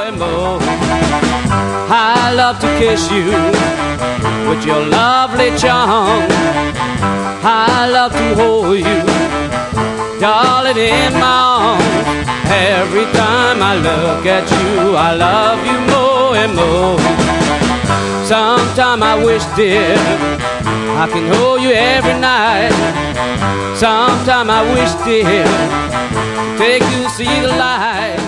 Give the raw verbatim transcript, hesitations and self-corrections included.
and more. I love to kiss you with your lovely charm. I love to hold you, darling, in my arms. Every time I look at you, I love you more and more. Sometime I wish, dear, I can hold you every night. Sometime I wish, dear, to take you to see the light.